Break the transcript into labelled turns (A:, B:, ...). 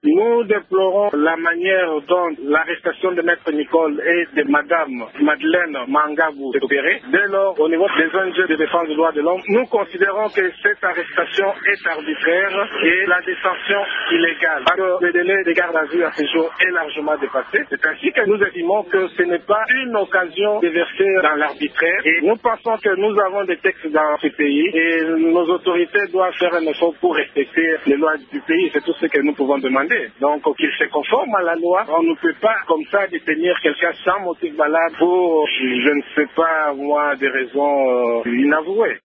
A: Nous déplorons la manière dont l'arrestation de Maître Nicole et de Madame Madeleine Mangabou est opérée. Dès lors, au niveau des ONG de défense des droits de l'homme, nous considérons que cette arrestation est arbitraire et la détention illégale. Parce que le délai de garde à vue à ce jour est largement dépassé. C'est ainsi que nous estimons que ce n'est pas une occasion de verser dans l'arbitraire. Et nous pensons que nous avons des textes dans ce pays et nos autorités doivent faire un effort pour respecter les lois du pays. C'est tout ce que nous pouvons demander. Donc, qu'ils se conforment à la loi. On ne peut pas, comme ça, détenir quelqu'un sans motif valable pour, je ne sais pas, moi, des raisons inavouées.